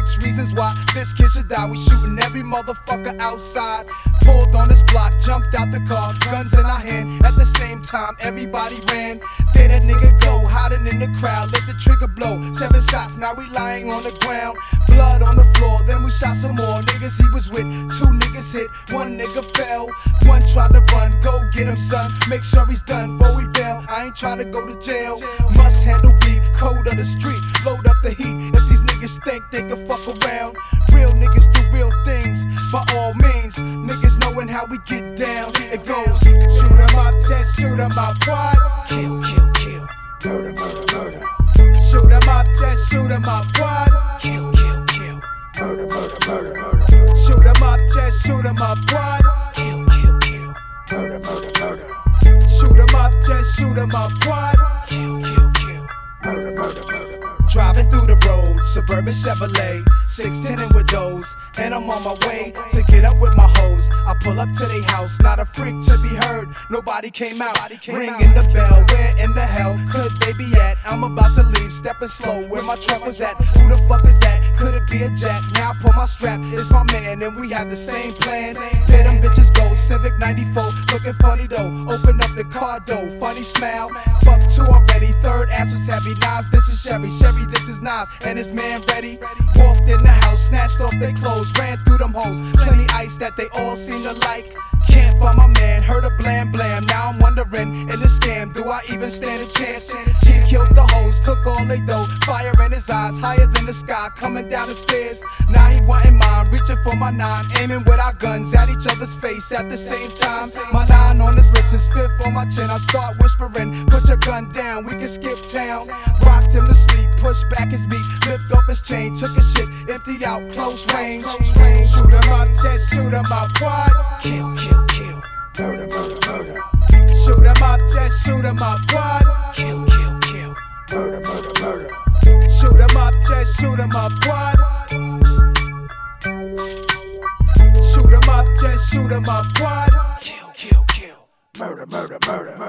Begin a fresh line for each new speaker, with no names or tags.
6 reasons why this kid should die. We shooting every motherfucker outside. Pulled on his block, jumped out the car, guns in our hand. At the same time, everybody ran. There that nigga go, hiding in the crowd. Let the trigger blow. 7 shots, now we lying on the ground. Blood on the floor, then we shot some more niggas he was with. 2 niggas hit, 1 nigga fell. 1 tried to run, go get him, son. Make sure he's done before we bail. I ain't trying to go to jail. Must handle beef, code of the street. Load up the heat. If these niggas think they can fuck around, real niggas do real things. By all means, niggas knowing how we get down. It goes, shoot 'em up, just shoot 'em up. What? Kill, kill, kill. Murder, murder, murder. Shoot 'em up, just shoot 'em up. What? Kill, kill, kill. Murder, murder, murder, murder. Shoot 'em up, just shoot 'em up. What? Kill, kill, kill. Murder, murder, murder. Shoot 'em up, just shoot 'em up. What? Kill, kill, kill. Murder, murder, murder, murder. Driving through the road, suburban Chevrolet, 610 with those, and I'm on my way to get up with my hoes. I pull up to their house, not a freak to be heard. Nobody came out, ringing the bell. Where in the hell could they be at? I'm about to leave, stepping slow. Where my truck was at? Who the fuck is that? Could it be a jack? Now I pull my strap, it's my man, and we have the same plan. There them bitches go, Civic 94, looking funny though. Open up the car door, funny smile. Fuck 2 already, third ass was heavy. Nas, this is Chevy, this is Nas, and his man ready. Walked in the house, snatched off their clothes, ran through them hoes. Plenty ice that they all seem to like. Can't find my man, heard a blam blam. Now I'm wondering, in the scam, do I even stand a chance? He killed the hoes, took all they dough. Fire in his eyes, higher than the sky, coming down the stairs. Now he wanting mine, reaching for my 9, aiming with our guns at each other's face at the same time. My 9 on his lips, his 5th on my chin. I start whispering, put your gun down, we can skip town. Rocked him to sleep, pushed back his beat, lift off his chain, took his shit, emptied out, close range. Shoot 'em up, just shoot 'em up. What? Kill, kill, kill. Murder, murder, murder. Shoot 'em up, just shoot 'em up. What? Kill, kill, kill. Murder, murder, murder. Shoot 'em up, just shoot 'em up. What? Shoot 'em up, just shoot 'em up. What? Kill, kill, kill. Murder, murder, murder.